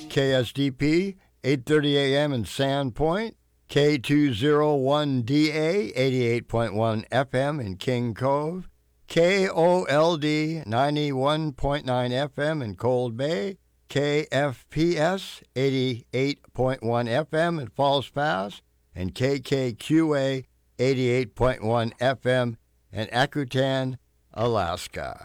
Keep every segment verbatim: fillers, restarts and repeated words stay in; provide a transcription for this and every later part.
K S D P, eight thirty a.m. in Sandpoint, K two oh one D A, eighty-eight point one F M in King Cove, K O L D, ninety-one point nine F M in Cold Bay, K F P S, eighty-eight point one F M in Falls Pass, and K K Q A, eighty-eight point one F M in Akutan, Alaska.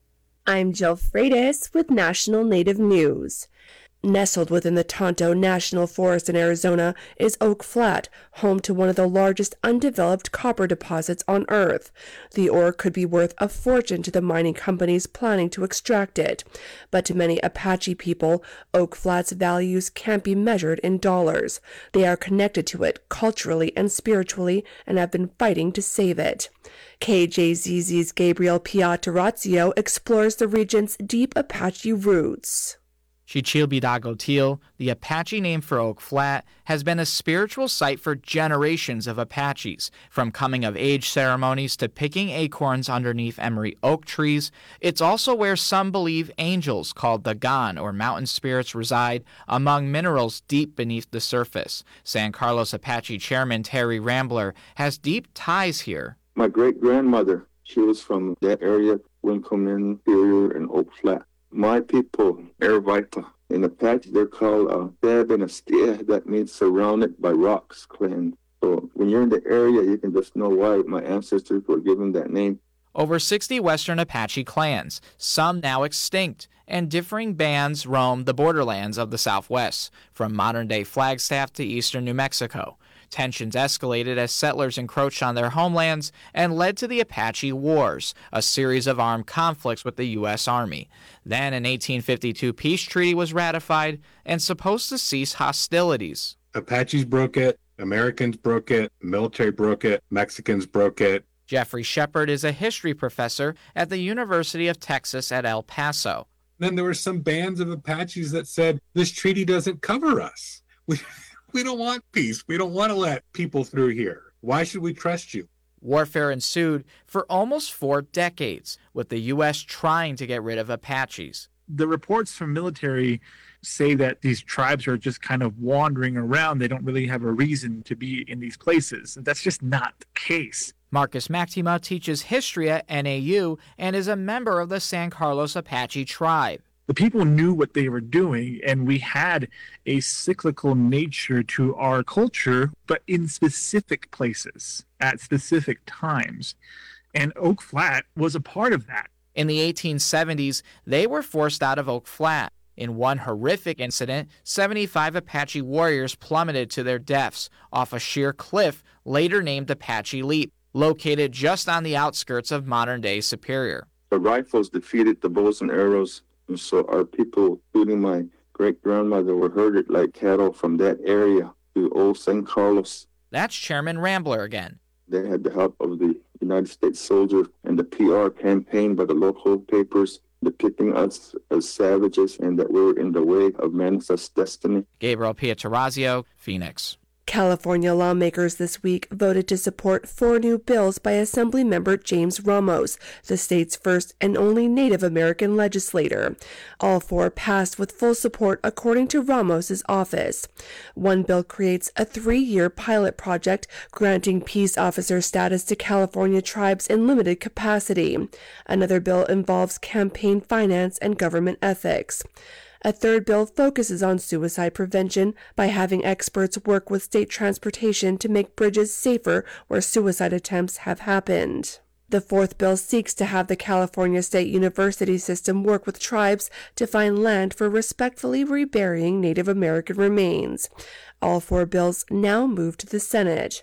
I'm Jill Freitas with National Native News. Nestled within the Tonto National Forest in Arizona is Oak Flat, home to one of the largest undeveloped copper deposits on Earth. The ore could be worth a fortune to the mining companies planning to extract it. But to many Apache people, Oak Flat's values can't be measured in dollars. They are connected to it culturally and spiritually and have been fighting to save it. K J Z Z's Gabriel Piatarazzo explores the region's deep Apache roots. Xichilbidagotil, the Apache name for Oak Flat, has been a spiritual site for generations of Apaches. From coming-of-age ceremonies to picking acorns underneath emery oak trees, it's also where some believe angels, called the Gan or mountain spirits, reside among minerals deep beneath the surface. San Carlos Apache Chairman Terry Rambler has deep ties here. My great-grandmother, she was from that area, Winkleman, Superior, and Oak Flat. My people, Aravaipa, in Apache, they're called uh, Deb and Astia. That means surrounded by rocks clan. So when you're in the area, you can just know why my ancestors were given that name. Over sixty Western Apache clans, some now extinct, and differing bands roam the borderlands of the Southwest, from modern-day Flagstaff to eastern New Mexico. Tensions escalated as settlers encroached on their homelands and led to the Apache Wars, a series of armed conflicts with the U S Army. Then an eighteen fifty-two peace treaty was ratified and supposed to cease hostilities. Apaches broke it, Americans broke it, military broke it, Mexicans broke it. Jeffrey Shepard is a history professor at the University of Texas at El Paso. Then there were some bands of Apaches that said, this treaty doesn't cover us. We We don't want peace. We don't want to let people through here. Why should we trust you? Warfare ensued for almost four decades, with the U S trying to get rid of Apaches. The reports from military say that these tribes are just kind of wandering around. They don't really have a reason to be in these places. That's just not the case. Marcus Mactima teaches history at N A U and is a member of the San Carlos Apache tribe. The people knew what they were doing, and we had a cyclical nature to our culture, but in specific places, at specific times. And Oak Flat was a part of that. In the eighteen seventies, they were forced out of Oak Flat. In one horrific incident, seventy-five Apache warriors plummeted to their deaths off a sheer cliff later named Apache Leap, located just on the outskirts of modern-day Superior. The rifles defeated the bows and arrows. And so our people, including my great-grandmother, were herded like cattle from that area to old San Carlos. That's Chairman Rambler again. They had the help of the United States soldiers and the P R campaign by the local papers depicting us as savages and that we were in the way of manifest destiny. Gabriel Piatarazzo, Phoenix. California lawmakers this week voted to support four new bills by Assemblymember James Ramos, the state's first and only Native American legislator. All four passed with full support according to Ramos's office. One bill creates a three-year pilot project granting peace officer status to California tribes in limited capacity. Another bill involves campaign finance and government ethics. A third bill focuses on suicide prevention by having experts work with state transportation to make bridges safer where suicide attempts have happened. The fourth bill seeks to have the California State University system work with tribes to find land for respectfully reburying Native American remains. All four bills now move to the Senate.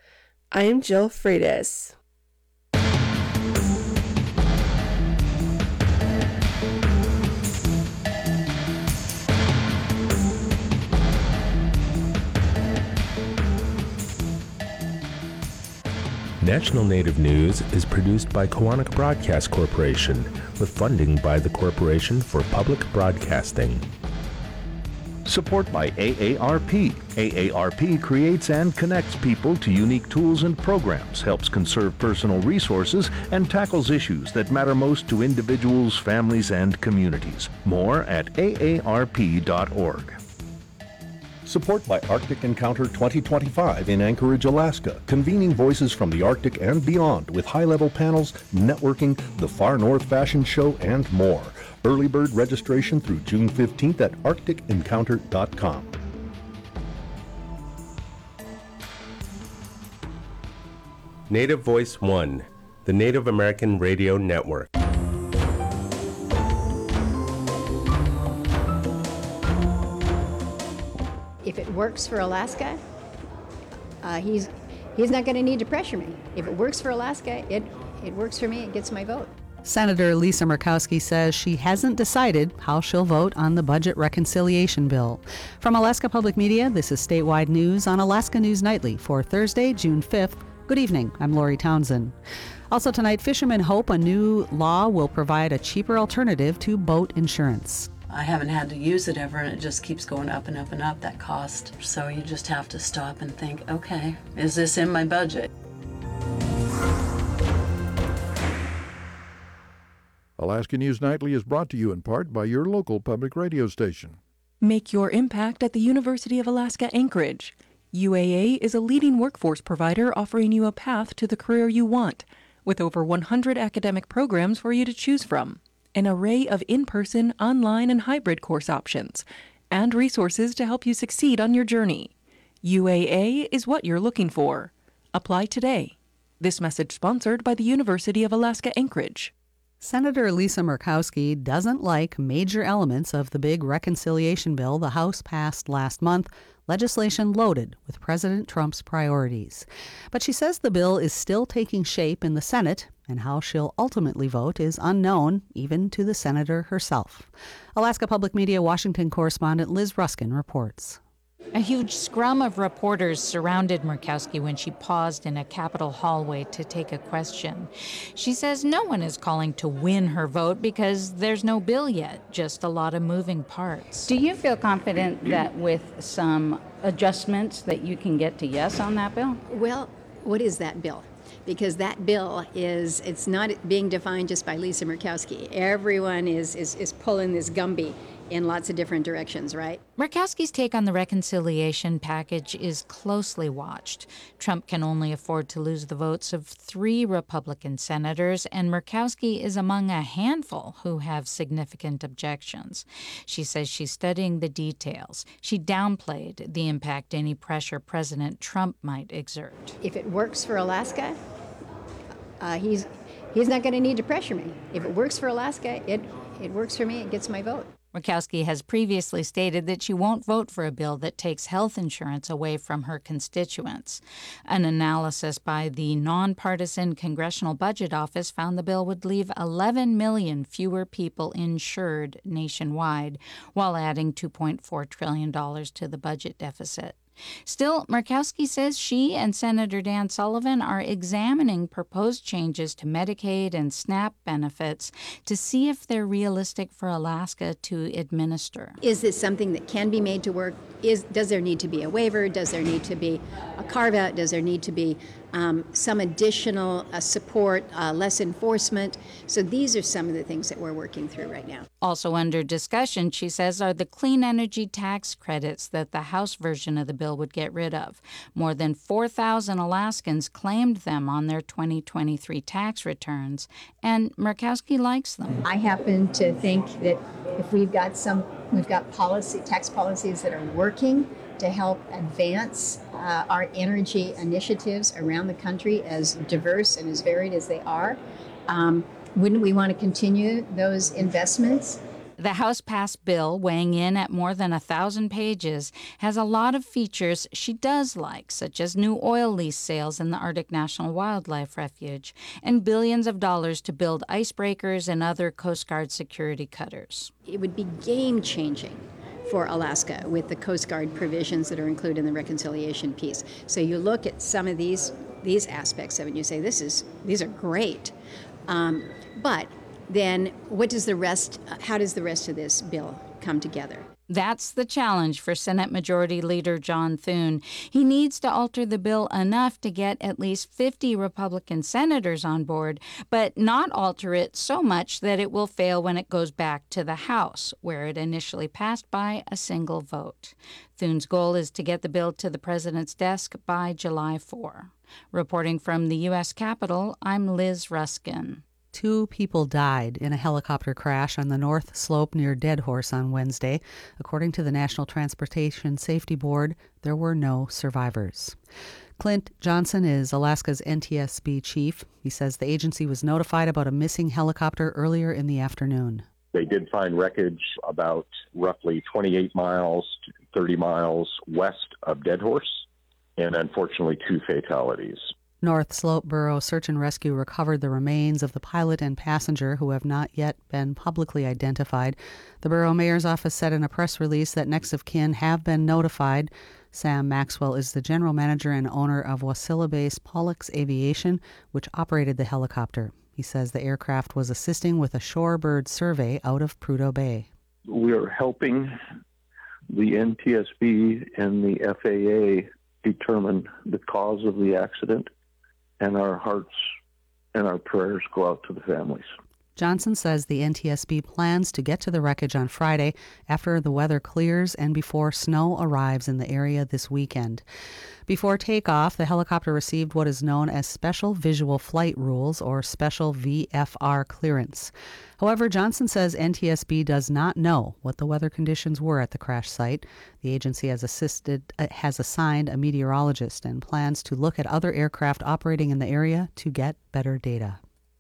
I am Jill Freitas. National Native News is produced by Koahnic Broadcast Corporation with funding by the Corporation for Public Broadcasting. Support by A A R P. A A R P creates and connects people to unique tools and programs, helps conserve personal resources, and tackles issues that matter most to individuals, families, and communities. More at A A R P dot org. Support by Arctic Encounter twenty twenty-five in Anchorage, Alaska, convening voices from the Arctic and beyond with high-level panels, networking, the Far North Fashion Show, and more. Early bird registration through June fifteenth at arctic encounter dot com. Native Voice One, the Native American Radio Network. If it works for Alaska, uh, he's he's not going to need to pressure me. If it works for Alaska, it it works for me. It gets my vote. Senator Lisa Murkowski says she hasn't decided how she'll vote on the budget reconciliation bill. From Alaska Public Media, this is Statewide News on Alaska News Nightly for Thursday, June fifth. Good evening. I'm Lori Townsend. Also tonight, fishermen hope a new law will provide a cheaper alternative to boat insurance. I haven't had to use it ever, and it just keeps going up and up and up, that cost. So you just have to stop and think, okay, is this in my budget? Alaska News Nightly is brought to you in part by your local public radio station. Make your impact at the University of Alaska Anchorage. U A A is a leading workforce provider offering you a path to the career you want, with over one hundred academic programs for you to choose from. An array of in-person, online, and hybrid course options, and resources to help you succeed on your journey. U A A is what you're looking for. Apply today. This message sponsored by the University of Alaska Anchorage. Senator Lisa Murkowski doesn't like major elements of the big reconciliation bill the House passed last month, legislation loaded with President Trump's priorities. But she says the bill is still taking shape in the Senate, and how she'll ultimately vote is unknown, even to the senator herself. Alaska Public Media Washington correspondent Liz Ruskin reports. A huge scrum of reporters surrounded Murkowski when she paused in a Capitol hallway to take a question. She says no one is calling to win her vote because there's no bill yet, just a lot of moving parts. Do you feel confident that with some adjustments that you can get to yes on that bill? Well, what is that bill? Because that bill is, it's not being defined just by Lisa Murkowski. Everyone is, is, is pulling this Gumby in lots of different directions, right? Murkowski's take on the reconciliation package is closely watched. Trump can only afford to lose the votes of three Republican senators, and Murkowski is among a handful who have significant objections. She says she's studying the details. She downplayed the impact any pressure President Trump might exert. If it works for Alaska, uh, he's he's not going to need to pressure me. If it works for Alaska, it it works for me. It gets my vote. Murkowski has previously stated that she won't vote for a bill that takes health insurance away from her constituents. An analysis by the nonpartisan Congressional Budget Office found the bill would leave eleven million fewer people insured nationwide, while adding two point four trillion dollars to the budget deficit. Still, Murkowski says she and Senator Dan Sullivan are examining proposed changes to Medicaid and SNAP benefits to see if they're realistic for Alaska to administer. Is this something that can be made to work? Is, does there need to be a waiver? Does there need to be a carve-out? Does there need to be um, some additional uh, support, uh, less enforcement? So these are some of the things that we're working through right now. Also under discussion, she says, are the clean energy tax credits that the House version of the bill would get rid of. More than four thousand Alaskans claimed them on their twenty twenty-three tax returns, and Murkowski likes them. I happen to think that if we've got some, we've got policy, tax policies that are working to help advance uh, our energy initiatives around the country, as diverse and as varied as they are, um, wouldn't we want to continue those investments? The House-passed bill, weighing in at more than a thousand pages, has a lot of features she does like, such as new oil lease sales in the Arctic National Wildlife Refuge, and billions of dollars to build icebreakers and other Coast Guard security cutters. It would be game-changing for Alaska with the Coast Guard provisions that are included in the reconciliation piece. So you look at some of these these aspects of it and you say, this is these are great. Um, but then what does the rest, how does the rest of this bill come together? That's the challenge for Senate Majority Leader John Thune. He needs to alter the bill enough to get at least fifty Republican senators on board, but not alter it so much that it will fail when it goes back to the House, where it initially passed by a single vote. Thune's goal is to get the bill to the president's desk by July fourth. Reporting from the U S Capitol, I'm Liz Ruskin. Two people died in a helicopter crash on the North Slope near Deadhorse on Wednesday. According to the National Transportation Safety Board, there were no survivors. Clint Johnson is Alaska's N T S B chief. He says the agency was notified about a missing helicopter earlier in the afternoon. They did find wreckage about roughly twenty-eight miles to thirty miles west of Deadhorse, and unfortunately two fatalities. North Slope Borough Search and Rescue recovered the remains of the pilot and passenger who have not yet been publicly identified. The borough mayor's office said in a press release that next of kin have been notified. Sam Maxwell is the general manager and owner of Wasilla-based Pollux Aviation, which operated the helicopter. He says the aircraft was assisting with a shorebird survey out of Prudhoe Bay. We are helping the N T S B and the F A A determine the cause of the accident, and our hearts and our prayers go out to the families. Johnson says the N T S B plans to get to the wreckage on Friday after the weather clears and before snow arrives in the area this weekend. Before takeoff, the helicopter received what is known as Special Visual Flight Rules, or Special V F R clearance. However, Johnson says N T S B does not know what the weather conditions were at the crash site. The agency has assisted, uh, has assigned a meteorologist and plans to look at other aircraft operating in the area to get better data.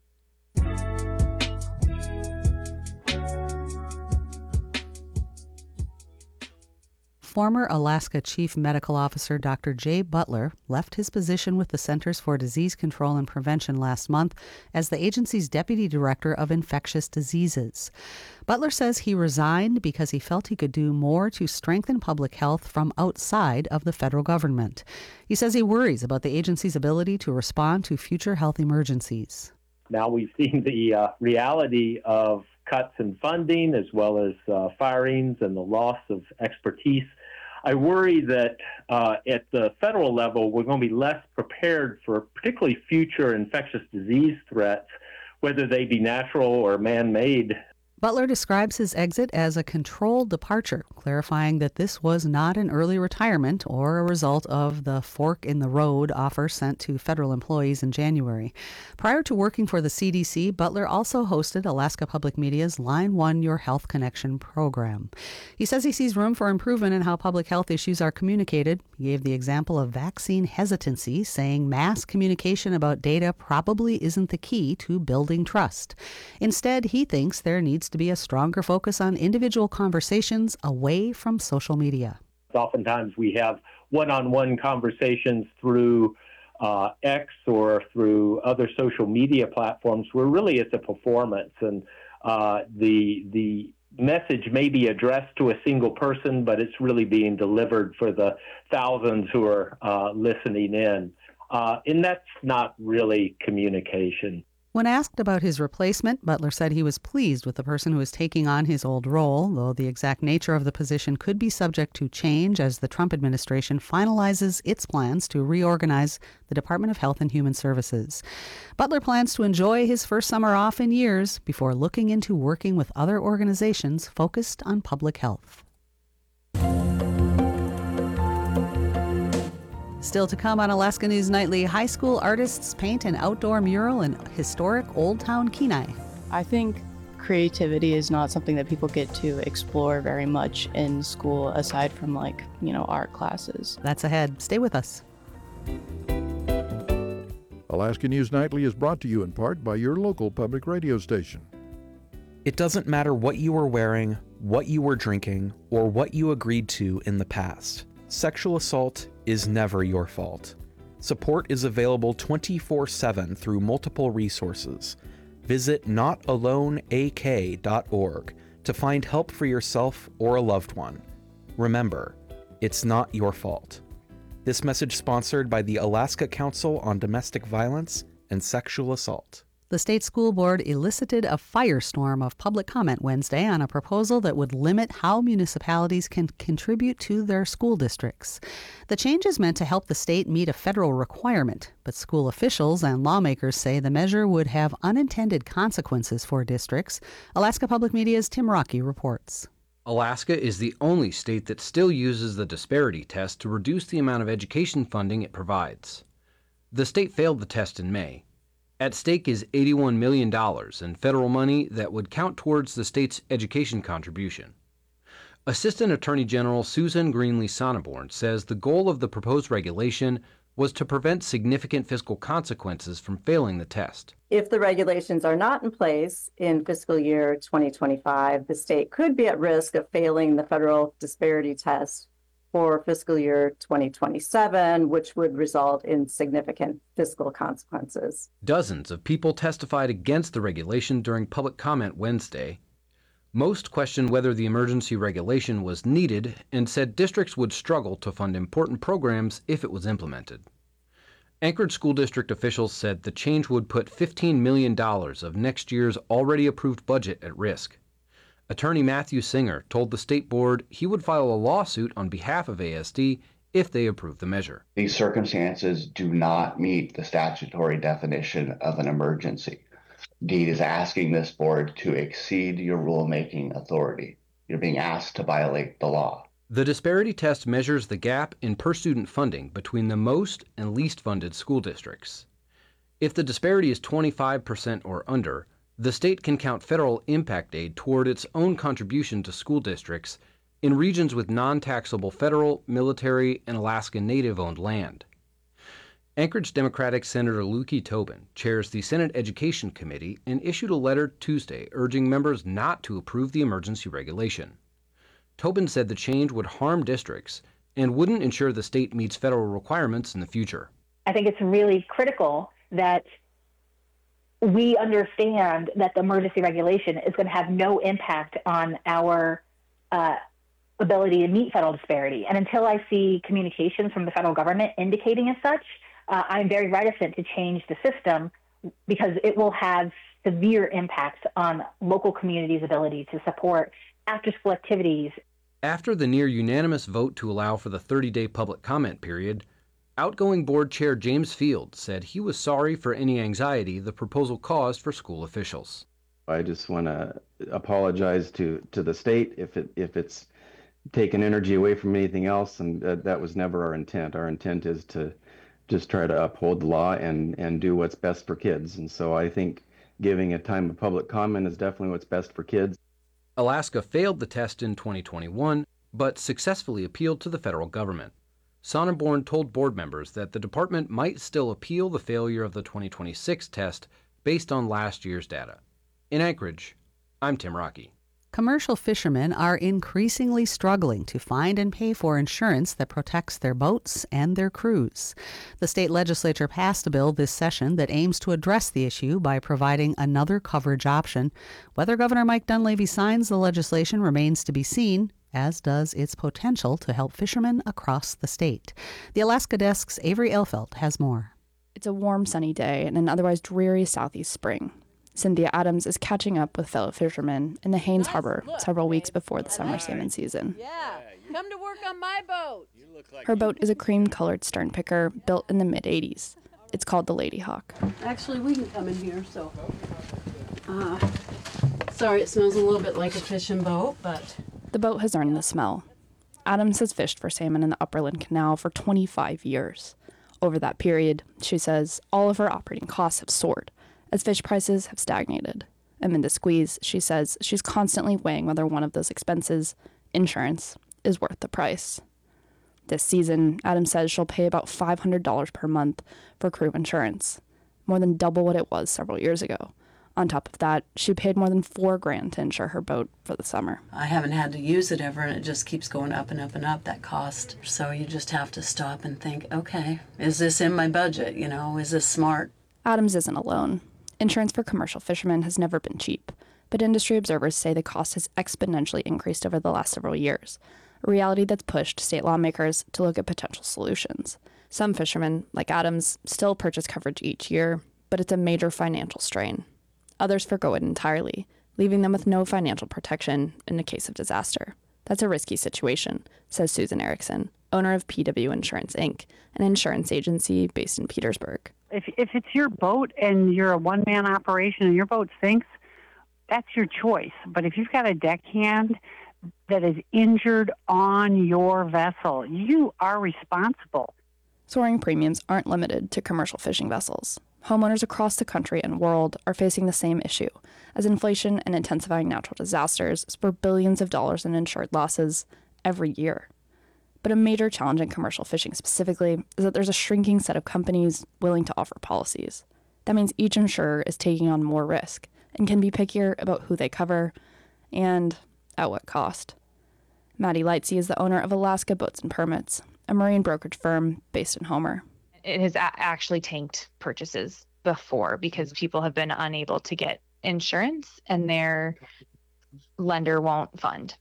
Former Alaska Chief Medical Officer Doctor Jay Butler left his position with the Centers for Disease Control and Prevention last month as the agency's Deputy Director of Infectious Diseases. Butler says he resigned because he felt he could do more to strengthen public health from outside of the federal government. He says he worries about the agency's ability to respond to future health emergencies. Now we've seen the uh, reality of cuts in funding as well as uh, firings and the loss of expertise. I worry that uh, at the federal level, we're going to be less prepared for particularly future infectious disease threats, whether they be natural or man-made. Butler describes his exit as a controlled departure, clarifying that this was not an early retirement or a result of the fork in the road offer sent to federal employees in January. Prior to working for the C D C, Butler also hosted Alaska Public Media's Line One Your Health Connection program. He says he sees room for improvement in how public health issues are communicated. He gave the example of vaccine hesitancy, saying mass communication about data probably isn't the key to building trust. Instead, he thinks there needs to be a stronger focus on individual conversations away from social media. Oftentimes we have one-on-one conversations through uh, X or through other social media platforms where really it's a performance, and uh, the the message may be addressed to a single person, but it's really being delivered for the thousands who are uh, listening in. Uh, and that's not really communication. When asked about his replacement, Butler said he was pleased with the person who is taking on his old role, though the exact nature of the position could be subject to change as the Trump administration finalizes its plans to reorganize the Department of Health and Human Services. Butler plans to enjoy his first summer off in years before looking into working with other organizations focused on public health. Still to come on Alaska News Nightly, high school artists paint an outdoor mural in historic Old Town Kenai. I think creativity is not something that people get to explore very much in school, aside from, like, you know, art classes. That's ahead. Stay with us. Alaska News Nightly is brought to you in part by your local public radio station. It doesn't matter what you were wearing, what you were drinking, or what you agreed to in the past. Sexual assault is never your fault. Support is available twenty-four seven through multiple resources. Visit not alone a k dot org to find help for yourself or a loved one. Remember, it's not your fault. This message sponsored by the Alaska Council on Domestic Violence and Sexual Assault. The state school board elicited a firestorm of public comment Wednesday on a proposal that would limit how municipalities can contribute to their school districts. The change is meant to help the state meet a federal requirement, but school officials and lawmakers say the measure would have unintended consequences for districts. Alaska Public Media's Tim Rocky reports. Alaska is the only state that still uses the disparity test to reduce the amount of education funding it provides. The state failed the test in May. At stake is eighty-one million dollars in federal money that would count towards the state's education contribution. Assistant Attorney General Susan Greenlee Sonneborn says the goal of the proposed regulation was to prevent significant fiscal consequences from failing the test. If the regulations are not in place in fiscal year twenty twenty-five, the state could be at risk of failing the federal disparity test for fiscal year twenty twenty-seven, which would result in significant fiscal consequences. Dozens of people testified against the regulation during public comment Wednesday. Most questioned whether the emergency regulation was needed and said districts would struggle to fund important programs if it was implemented. Anchorage School District officials said the change would put fifteen million dollars of next year's already approved budget at risk. Attorney Matthew Singer told the state board he would file a lawsuit on behalf of A S D if they approve the measure. These circumstances do not meet the statutory definition of an emergency. DEED is asking this board to exceed your rulemaking authority. You're being asked to violate the law. The disparity test measures the gap in per-student funding between the most and least funded school districts. If the disparity is twenty-five percent or under, the state can count federal impact aid toward its own contribution to school districts in regions with non-taxable federal, military, and Alaska Native-owned land. Anchorage Democratic Senator Lukey Tobin chairs the Senate Education Committee and issued a letter Tuesday urging members not to approve the emergency regulation. Tobin said the change would harm districts and wouldn't ensure the state meets federal requirements in the future. I think it's really critical that we understand that the emergency regulation is going to have no impact on our uh, ability to meet federal disparity. And until I see communications from the federal government indicating as such, uh, I'm very reticent to change the system because it will have severe impacts on local communities' ability to support after-school activities. After the near-unanimous vote to allow for the thirty-day public comment period, outgoing board chair James Field said he was sorry for any anxiety the proposal caused for school officials. I just want to apologize to, to the state if it if it's taken energy away from anything else, and that, that was never our intent. Our intent is to just try to uphold the law and, and do what's best for kids. And so I think giving a time of public comment is definitely what's best for kids. Alaska failed the test in twenty twenty-one, but successfully appealed to the federal government. Sonneborn told board members that the department might still appeal the failure of the twenty twenty-six test based on last year's data. In Anchorage, I'm Tim Rocky. Commercial fishermen are increasingly struggling to find and pay for insurance that protects their boats and their crews. The state legislature passed a bill this session that aims to address the issue by providing another coverage option. Whether Governor Mike Dunleavy signs the legislation remains to be seen, as does its potential to help fishermen across the state. The Alaska Desk's Avery Elfelt has more. It's a warm, sunny day in an otherwise dreary southeast spring. Cynthia Adams is catching up with fellow fishermen in the Haines Harbor several weeks before the summer salmon season. Yeah, come to work on my boat. Her boat is a cream-colored stern picker built in the mid-eighties. It's called the Lady Hawk. Actually, we can come in here, so... Uh, sorry, it smells a little bit like a fishing boat, but... The boat has earned the smell. Adams has fished for salmon in the Upperland Canal for twenty-five years. Over that period, she says, all of her operating costs have soared as fish prices have stagnated. Amid the squeeze, she says she's constantly weighing whether one of those expenses, insurance, is worth the price. This season, Adams says she'll pay about five hundred dollars per month for crew insurance, more than double what it was several years ago. On top of that, she paid more than four grand to insure her boat for the summer. I haven't had to use it ever, and it just keeps going up and up and up, that cost. So you just have to stop and think, okay, is this in my budget? You know, is this smart? Adams isn't alone. Insurance for commercial fishermen has never been cheap, but industry observers say the cost has exponentially increased over the last several years, a reality that's pushed state lawmakers to look at potential solutions. Some fishermen, like Adams, still purchase coverage each year, but it's a major financial strain. Others forgo it entirely, leaving them with no financial protection in the case of disaster. That's a risky situation, says Susan Erickson, owner of P W Insurance, Incorporated, an insurance agency based in Petersburg. If, if it's your boat and you're a one-man operation and your boat sinks, that's your choice. But if you've got a deckhand that is injured on your vessel, you are responsible. Soaring premiums aren't limited to commercial fishing vessels. Homeowners across the country and world are facing the same issue, as inflation and intensifying natural disasters spur billions of dollars in insured losses every year. But a major challenge in commercial fishing specifically is that there's a shrinking set of companies willing to offer policies. That means each insurer is taking on more risk and can be pickier about who they cover and at what cost. Maddie Lightsey is the owner of Alaska Boats and Permits, a marine brokerage firm based in Homer. It has a- actually tanked purchases before because people have been unable to get insurance and their lender won't fund.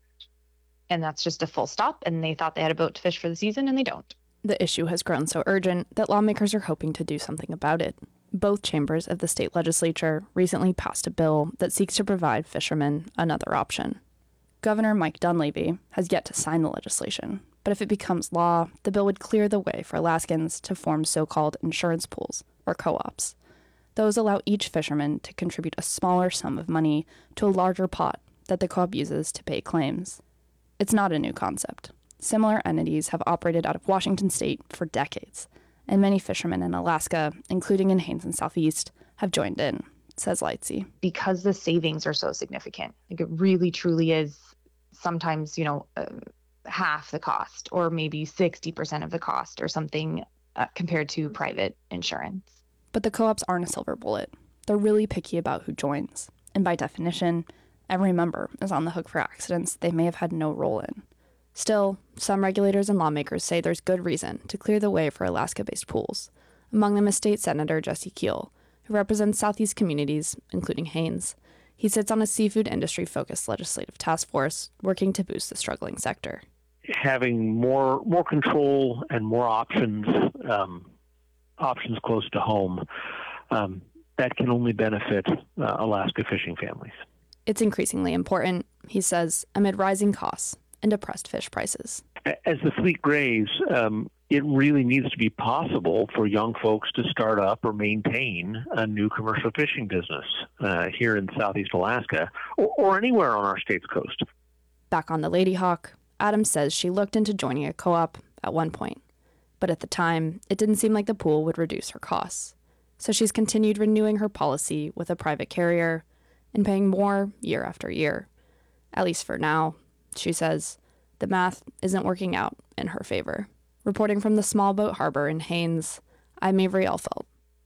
And that's just a full stop. And they thought they had a boat to fish for the season and they don't. The issue has grown so urgent that lawmakers are hoping to do something about it. Both chambers of the state legislature recently passed a bill that seeks to provide fishermen another option. Governor Mike Dunleavy has yet to sign the legislation, but if it becomes law, the bill would clear the way for Alaskans to form so-called insurance pools, or co-ops. Those allow each fisherman to contribute a smaller sum of money to a larger pot that the co-op uses to pay claims. It's not a new concept. Similar entities have operated out of Washington state for decades, and many fishermen in Alaska, including in Haines and Southeast, have joined in, says Lightsey. Because the savings are so significant. Like it really, truly is sometimes, you know, uh, half the cost or maybe sixty percent of the cost or something uh, compared to private insurance. But the co-ops aren't a silver bullet. They're really picky about who joins. And by definition, every member is on the hook for accidents they may have had no role in. Still, some regulators and lawmakers say there's good reason to clear the way for Alaska-based pools. Among them is State Senator Jesse Keel, who represents Southeast communities, including Haines. He sits on a seafood industry-focused legislative task force working to boost the struggling sector. Having more more control and more options, um, options close to home, um, that can only benefit uh, Alaska fishing families. It's increasingly important, he says, amid rising costs and depressed fish prices. As the fleet grays, um, it really needs to be possible for young folks to start up or maintain a new commercial fishing business uh, here in Southeast Alaska or, or anywhere on our state's coast. Back on the Lady Hawk, Adams says she looked into joining a co-op at one point, but at the time, it didn't seem like the pool would reduce her costs. So she's continued renewing her policy with a private carrier and paying more year after year. At least for now, she says, the math isn't working out in her favor. Reporting from the small boat harbor in Haines, I'm Avery Elfeld.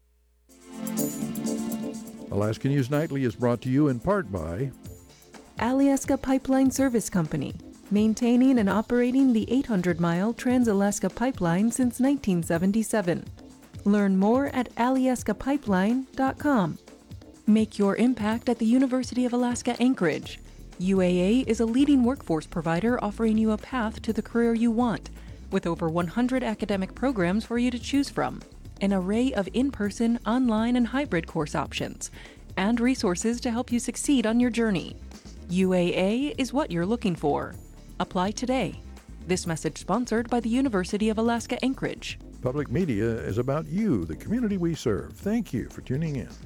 Alaska News Nightly is brought to you in part by Alyeska Pipeline Service Company, maintaining and operating the eight hundred mile Trans-Alaska Pipeline since nineteen seventy-seven. Learn more at alyeska pipeline dot com. Make your impact at the University of Alaska Anchorage. U A A is a leading workforce provider offering you a path to the career you want, with over one hundred academic programs for you to choose from, an array of in-person, online, and hybrid course options, and resources to help you succeed on your journey. U A A is what you're looking for. Apply today. This message sponsored by the University of Alaska Anchorage. Public media is about you, the community we serve. Thank you for tuning in.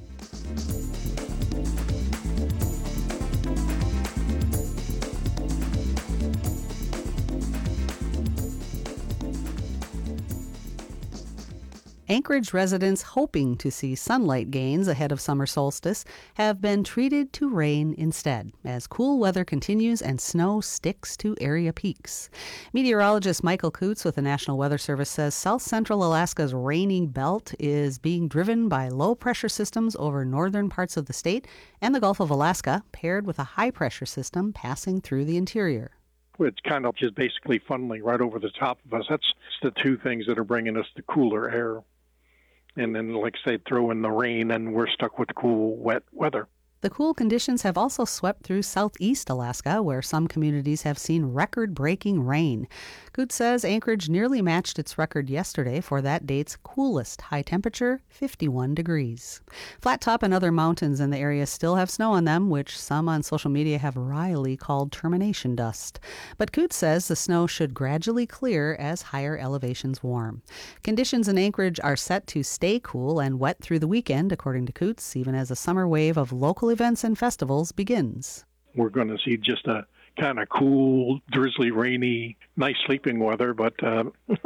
Anchorage residents hoping to see sunlight gains ahead of summer solstice have been treated to rain instead, as cool weather continues and snow sticks to area peaks. Meteorologist Michael Coots with the National Weather Service says South Central Alaska's rainy belt is being driven by low-pressure systems over northern parts of the state and the Gulf of Alaska, paired with a high-pressure system passing through the interior. It's kind of just basically funneling right over the top of us. That's the two things that are bringing us the cooler air. And then, like I say, throw in the rain, and we're stuck with cool, wet weather. The cool conditions have also swept through southeast Alaska, where some communities have seen record-breaking rain. Coots says Anchorage nearly matched its record yesterday for that date's coolest high temperature, fifty-one degrees. Flat Top and other mountains in the area still have snow on them, which some on social media have wryly called termination dust. But Coots says the snow should gradually clear as higher elevations warm. Conditions in Anchorage are set to stay cool and wet through the weekend, according to Coots, even as a summer wave of local events and festivals begins. We're going to see just a kind of cool, drizzly, rainy, nice sleeping weather, but uh,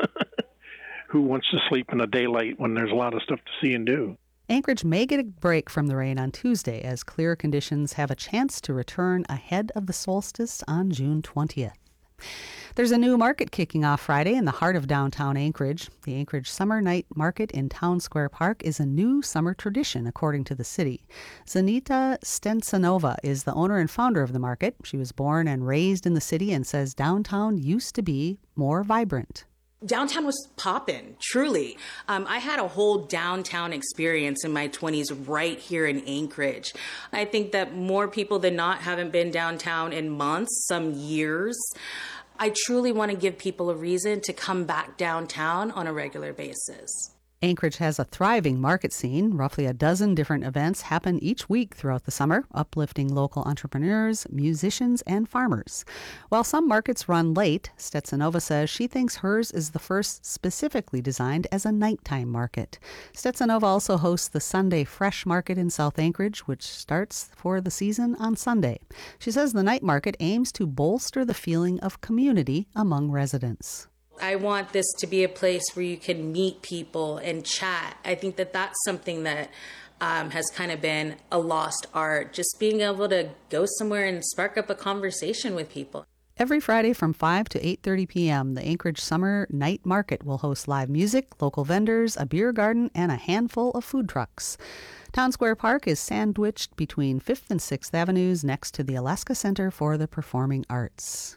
who wants to sleep in the daylight when there's a lot of stuff to see and do? Anchorage may get a break from the rain on Tuesday as clear conditions have a chance to return ahead of the solstice on June twentieth. There's a new market kicking off Friday in the heart of downtown Anchorage. The Anchorage Summer Night Market in Town Square Park is a new summer tradition, according to the city. Zanita Stensanova is the owner and founder of the market. She was born and raised in the city and says downtown used to be more vibrant. Downtown was poppin', truly. Um, I had a whole downtown experience in my twenties right here in Anchorage. I think that more people than not haven't been downtown in months, some years. I truly want to give people a reason to come back downtown on a regular basis. Anchorage has a thriving market scene. Roughly a dozen different events happen each week throughout the summer, uplifting local entrepreneurs, musicians, and farmers. While some markets run late, Stetsanova says she thinks hers is the first specifically designed as a nighttime market. Stetsanova also hosts the Sunday Fresh Market in South Anchorage, which starts for the season on Sunday. She says the night market aims to bolster the feeling of community among residents. I want this to be a place where you can meet people and chat. I think that that's something that um, has kind of been a lost art, just being able to go somewhere and spark up a conversation with people. Every Friday from five to eight thirty p.m., the Anchorage Summer Night Market will host live music, local vendors, a beer garden, and a handful of food trucks. Town Square Park is sandwiched between fifth and sixth Avenues next to the Alaska Center for the Performing Arts.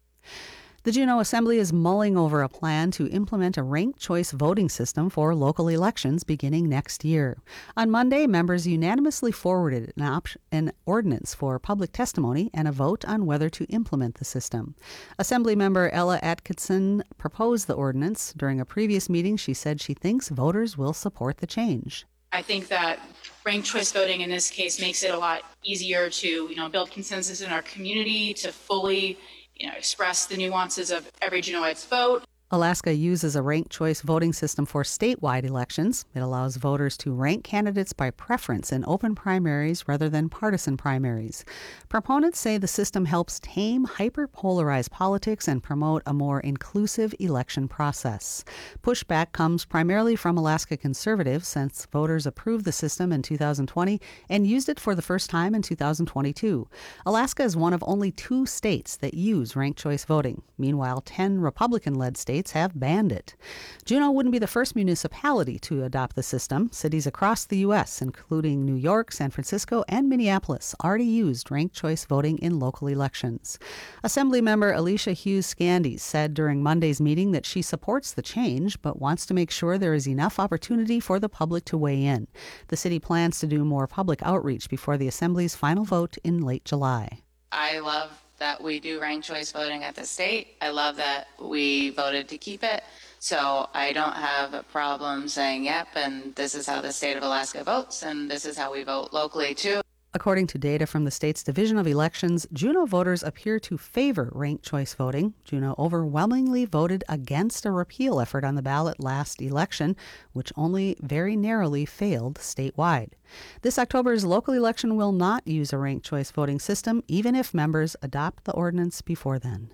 The Juneau Assembly is mulling over a plan to implement a ranked choice voting system for local elections beginning next year. On Monday, members unanimously forwarded an, op- an ordinance for public testimony and a vote on whether to implement the system. Assemblymember Ella Atkinson proposed the ordinance. During a previous meeting, she said she thinks voters will support the change. I think that ranked choice voting in this case makes it a lot easier to, you know, build consensus in our community, to fully you know, express the nuances of every Juneauite's vote. Alaska uses a ranked choice voting system for statewide elections. It allows voters to rank candidates by preference in open primaries rather than partisan primaries. Proponents say the system helps tame hyper-polarized politics and promote a more inclusive election process. Pushback comes primarily from Alaska conservatives, since voters approved the system in two thousand twenty and used it for the first time in two thousand twenty-two. Alaska is one of only two states that use ranked choice voting. Meanwhile, ten Republican-led states have banned it. Juneau wouldn't be the first municipality to adopt the system. Cities across the U S, including New York, San Francisco, and Minneapolis, already used ranked choice voting in local elections. Assemblymember Alicia Hughes-Scandies said during Monday's meeting that she supports the change, but wants to make sure there is enough opportunity for the public to weigh in. The city plans to do more public outreach before the Assembly's final vote in late July. I love that we do ranked choice voting at the state. I love that we voted to keep it. So I don't have a problem saying, yep, and this is how the state of Alaska votes, and this is how we vote locally too. According to data from the state's Division of Elections, Juneau voters appear to favor ranked choice voting. Juneau overwhelmingly voted against a repeal effort on the ballot last election, which only very narrowly failed statewide. This October's local election will not use a ranked choice voting system, even if members adopt the ordinance before then.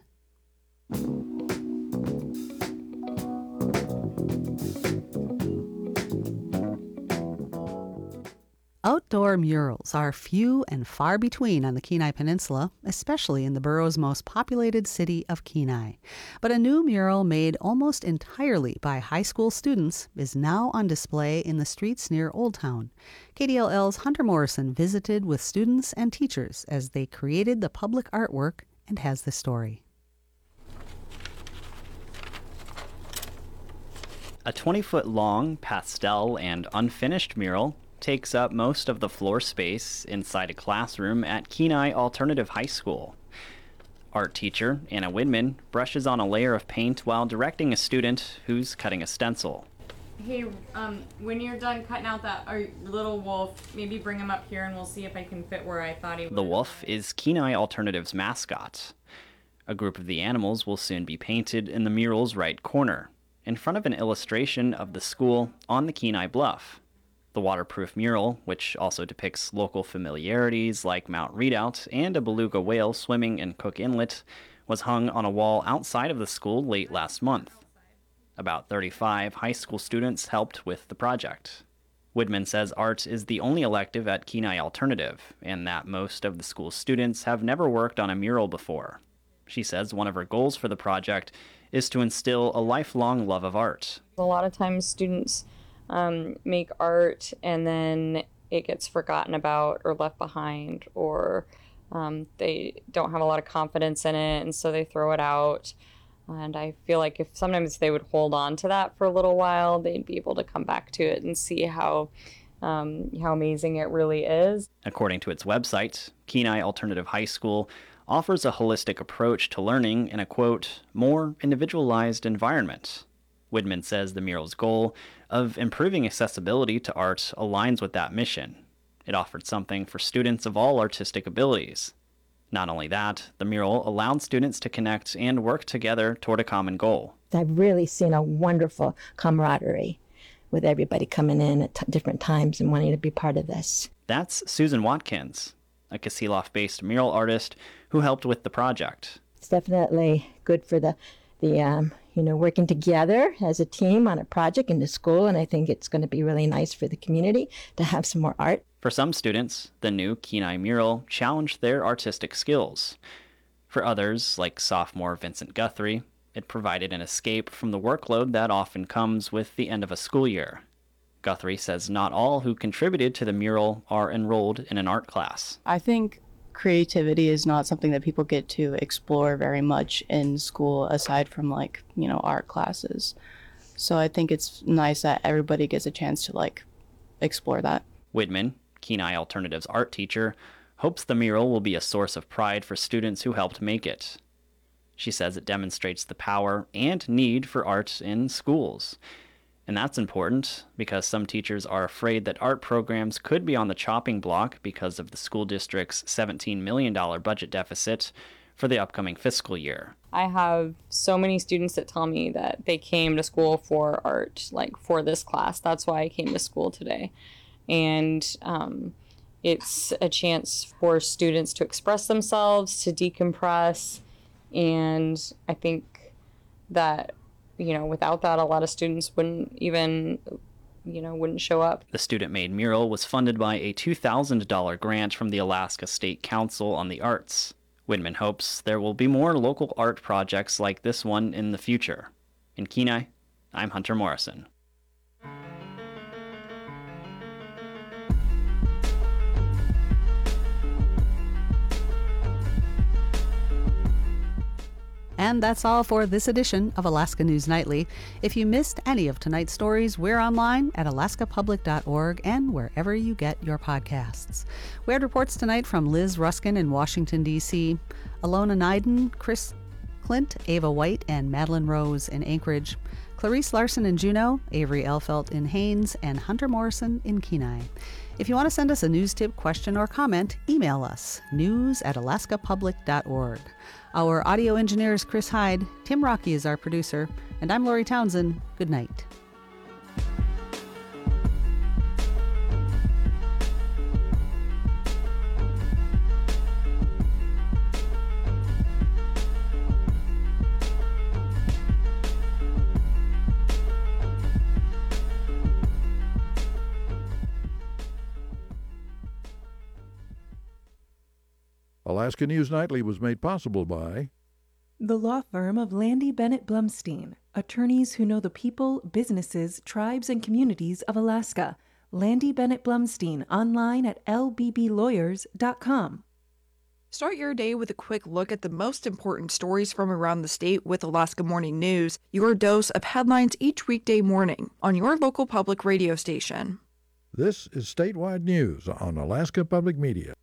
Outdoor murals are few and far between on the Kenai Peninsula, especially in the borough's most populated city of Kenai. But a new mural made almost entirely by high school students is now on display in the streets near Old Town. K D L L's Hunter Morrison visited with students and teachers as they created the public artwork and has the story. A twenty-foot long pastel and unfinished mural takes up most of the floor space inside a classroom at Kenai Alternative High School. Art teacher Anna Widman brushes on a layer of paint while directing a student who's cutting a stencil. Hey, um, when you're done cutting out that our little wolf, maybe bring him up here and we'll see if I can fit where I thought he would. The wolf is Kenai Alternative's mascot. A group of the animals will soon be painted in the mural's right corner, in front of an illustration of the school on the Kenai Bluff. The waterproof mural, which also depicts local familiarities like Mount Redoubt and a beluga whale swimming in Cook Inlet, was hung on a wall outside of the school late last month. About thirty-five high school students helped with the project. Widman says art is the only elective at Kenai Alternative, and that most of the school's students have never worked on a mural before. She says one of her goals for the project is to instill a lifelong love of art. A lot of times students um, make art and then it gets forgotten about or left behind, or um, they don't have a lot of confidence in it and so they throw it out. And I feel like if sometimes they would hold on to that for a little while, they'd be able to come back to it and see how um, how amazing it really is. According to its website, Kenai Alternative High School offers a holistic approach to learning in a, quote, more individualized environment. Widman says the mural's goal of improving accessibility to art aligns with that mission. It offered something for students of all artistic abilities. Not only that, the mural allowed students to connect and work together toward a common goal. I've really seen a wonderful camaraderie with everybody coming in at t- different times and wanting to be part of this. That's Susan Watkins, a Kasilof-based mural artist who helped with the project. It's definitely good for the, the um, you know, working together as a team on a project in the school, and I think it's going to be really nice for the community to have some more art. For some students, the new Kenai mural challenged their artistic skills. For others, like sophomore Vincent Guthrie, it provided an escape from the workload that often comes with the end of a school year. Guthrie says not all who contributed to the mural are enrolled in an art class. I think creativity is not something that people get to explore very much in school aside from, like, you know, art classes. So I think it's nice that everybody gets a chance to, like, explore that. Widman, Kenai Alternative's art teacher, hopes the mural will be a source of pride for students who helped make it. She says it demonstrates the power and need for art in schools. And that's important because some teachers are afraid that art programs could be on the chopping block because of the school district's seventeen million dollars budget deficit for the upcoming fiscal year. I have so many students that tell me that they came to school for art, like for this class. That's why I came to school today. And um, it's a chance for students to express themselves, to decompress. And I think that, you know, without that, a lot of students wouldn't even, you know, wouldn't show up. The student-made mural was funded by a two thousand dollars grant from the Alaska State Council on the Arts. Widman hopes there will be more local art projects like this one in the future. In Kenai, I'm Hunter Morrison. And that's all for this edition of Alaska News Nightly. If you missed any of tonight's stories, we're online at alaska public dot org and wherever you get your podcasts. We had reports tonight from Liz Ruskin in Washington, D C, Alona Nyden, Chris Clint, Ava White, and Madeline Rose in Anchorage, Clarice Larson in Juneau, Avery Elfelt in Haines, and Hunter Morrison in Kenai. If you want to send us a news tip, question, or comment, email us, news at alaska public dot org. Our audio engineer is Chris Hyde, Tim Rocky is our producer, and I'm Lori Townsend. Good night. Alaska News Nightly was made possible by the law firm of Landy Bennett Blumstein, attorneys who know the people, businesses, tribes, and communities of Alaska. Landy Bennett Blumstein, online at l b b lawyers dot com. Start your day with a quick look at the most important stories from around the state with Alaska Morning News, your dose of headlines each weekday morning on your local public radio station. This is Statewide News on Alaska Public Media.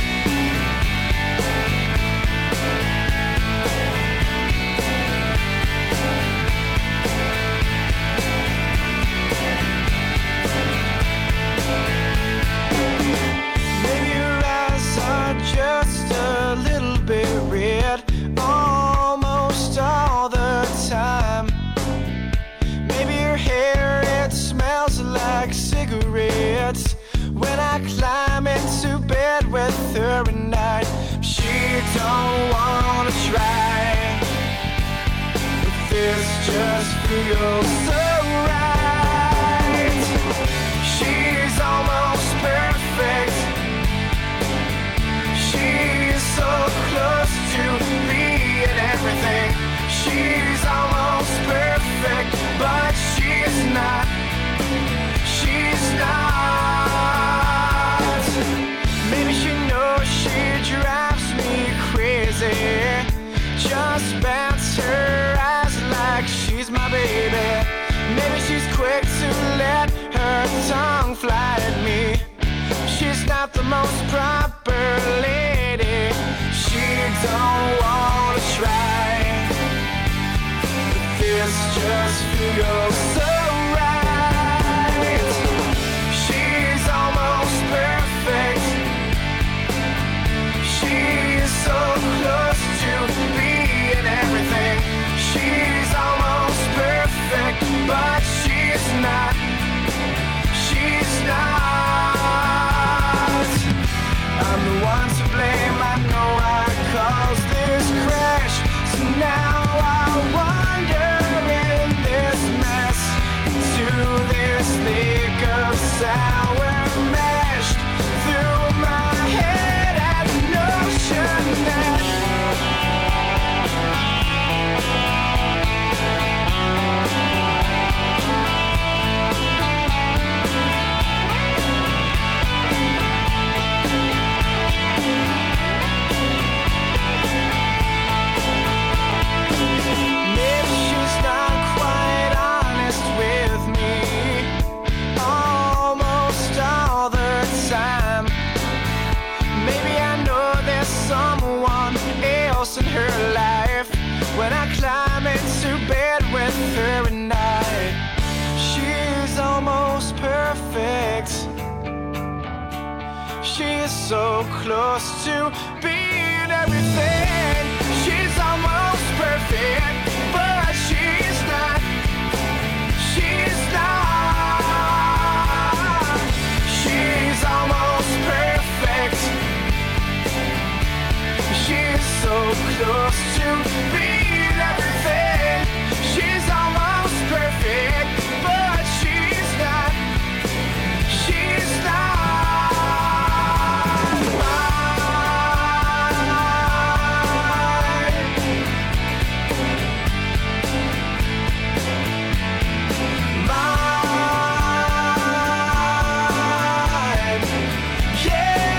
Just a little bit red almost all the time. Maybe your hair, it smells like cigarettes when I climb into bed with her at night. She don't wanna try, but this just feels so right. She's almost perfect. She's so close to being everything. She's almost perfect, but she's not. She's not. Maybe she knows she drives me crazy. Just bats her eyes like she's my baby. Maybe she's quick to let her tongue fly at me. She's not the most proper lady. She don't wanna try, but this just feels so right. She's almost perfect. She's so close to being everything. She's almost perfect, but she's not. She's not. I'm the one to blame, I know I caused this crash. So now I wander in this mess, to this lake of sour mashed through my head at the notion that in her life when I climb into bed with her at night. She's almost perfect. She is so close to being everything. She's almost perfect, but she's not. She's not. She's almost perfect. She's so close to being everything. She's almost perfect, but she's not. She's not mine. Mine. Yeah.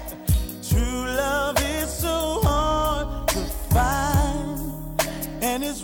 And it's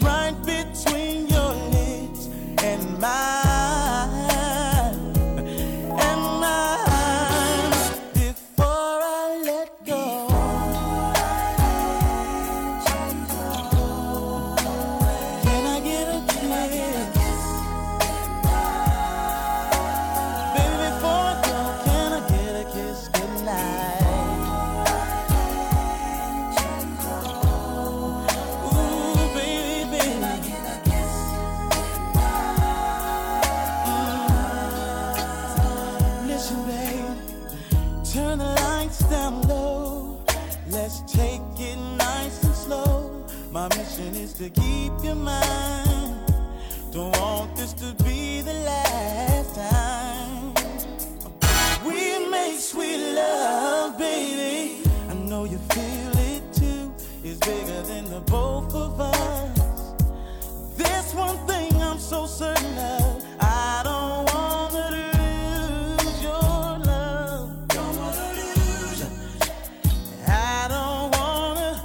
to keep your mind. Don't want this to be the last time. We make sweet love, baby. I know you feel it too. It's bigger than the both of us. This one thing I'm so certain of. I don't wanna lose your love. Don't wanna lose you. I don't wanna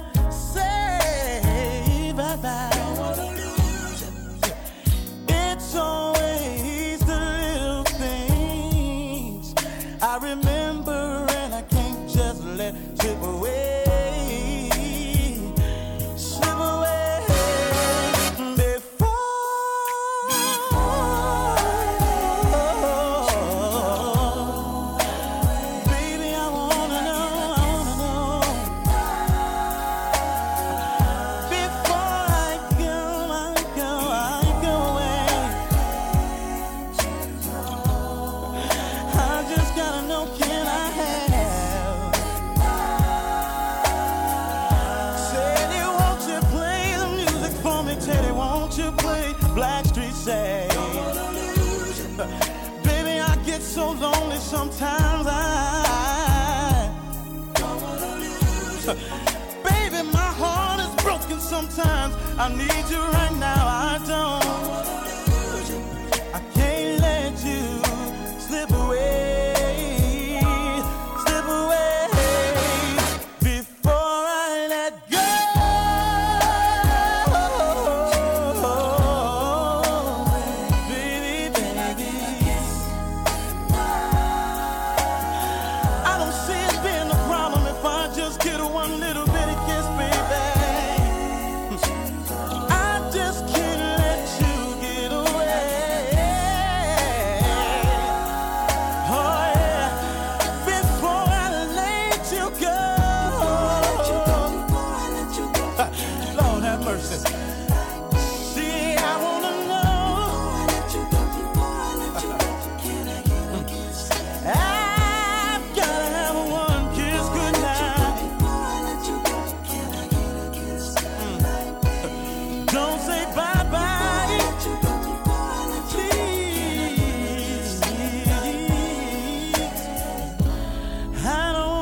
say bye-bye. Don't wanna lose you. It's always the little things I remember, and I can't just let slip away. Slip away. Baby, I get so lonely sometimes. I don't wanna lose you. Baby, my heart is broken sometimes. I need you right now. I don't wanna lose you. I can't let you slip away, slip away before I let go.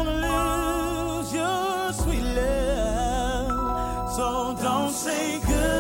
So don't say goodbye.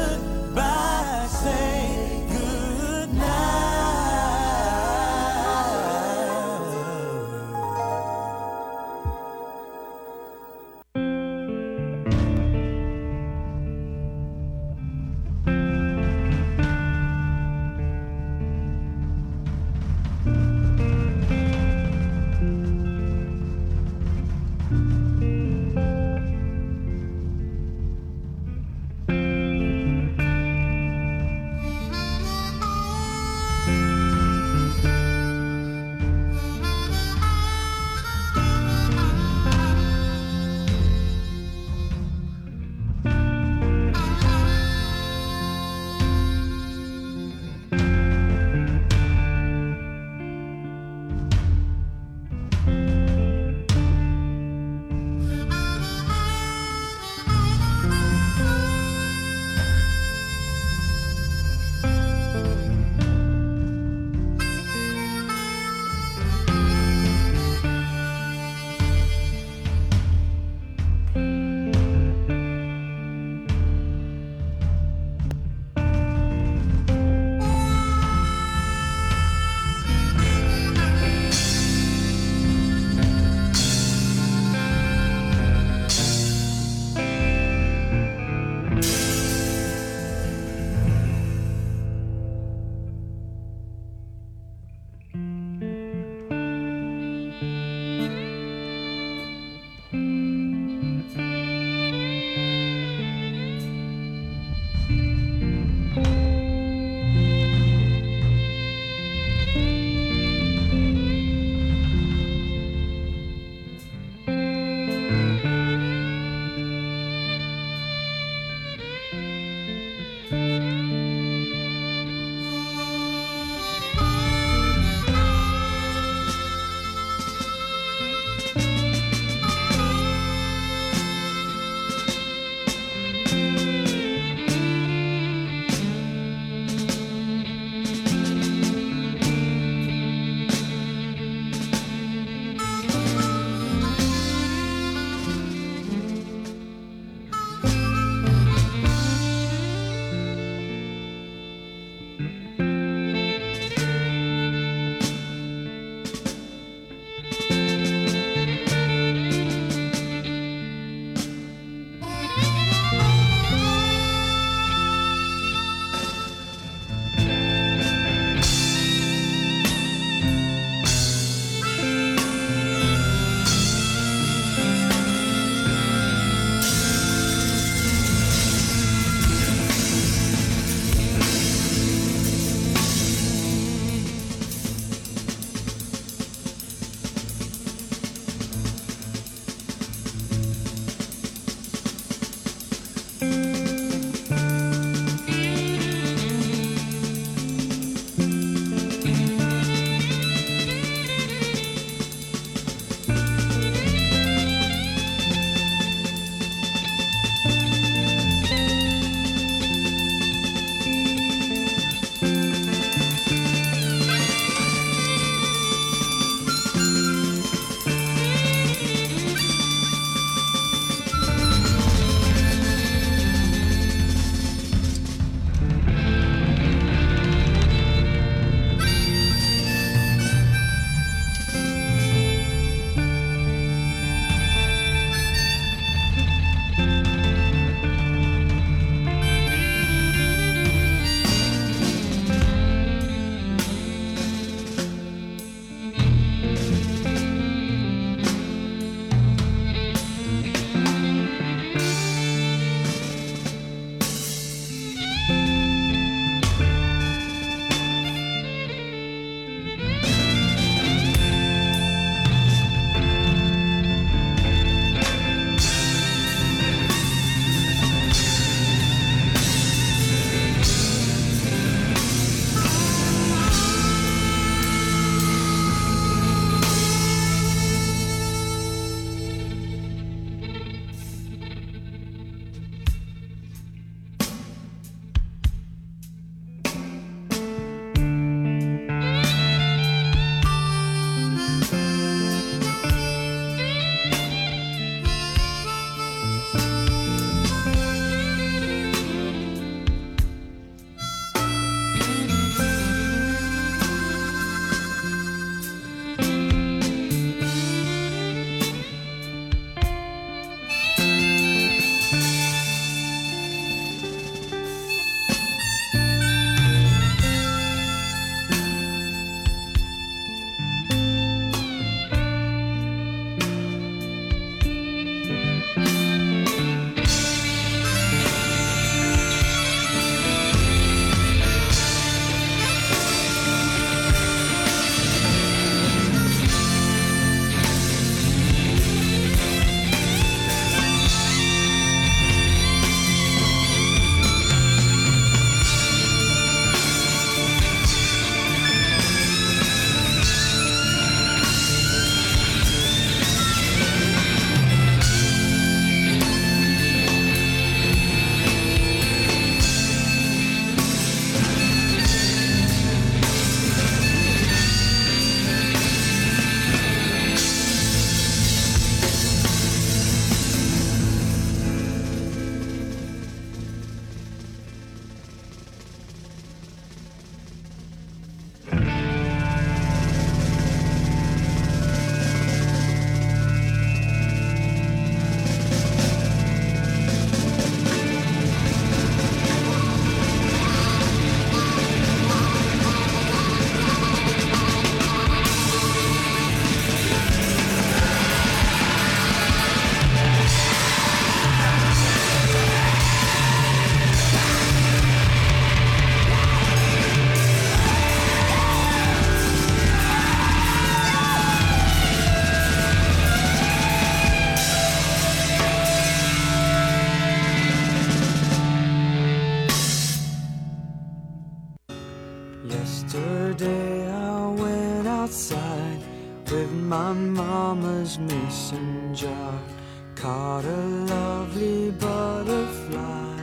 Yesterday I went outside with my mama's mason jar, caught a lovely butterfly.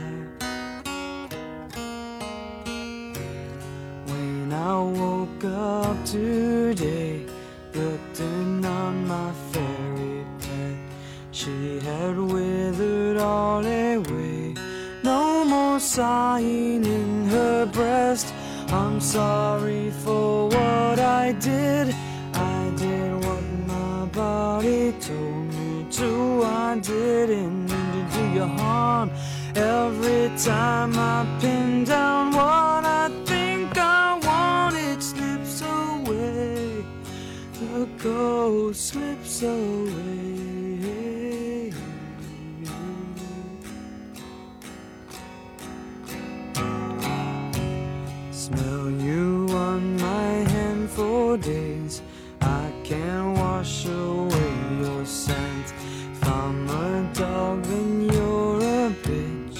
When I woke up today, looked in on my fairy pet, she had withered all away, no more sighing in her breast. I'm sorry for what I did. I did what my body told me to. I didn't mean to do you harm. Every time I pin down what I think I want, it slips away. The ghost slips away. Smell you on my hand for days. I can't wash away your scent. If I'm a dog, then you're a bitch.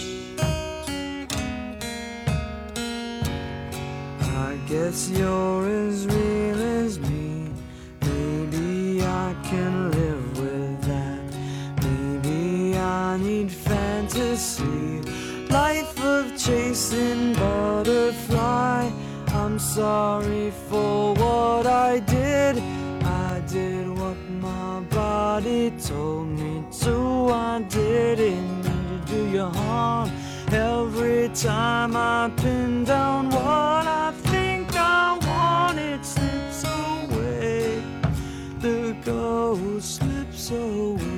I guess you're as real as me. Maybe I can live with that. Maybe I need fantasy, life of chasing butterfly. I'm sorry for what I did. I did what my body told me to. I didn't mean to do you harm. Every time I pin down what I think I want, it slips away. The ghost slips away.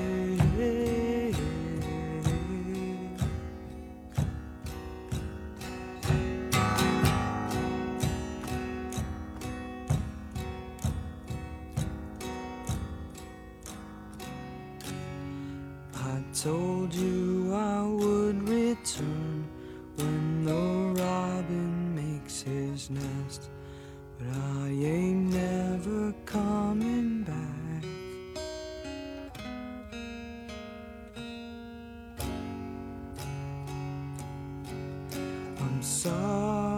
Told you I would return when the robin makes his nest, but I ain't never coming back. I'm sorry.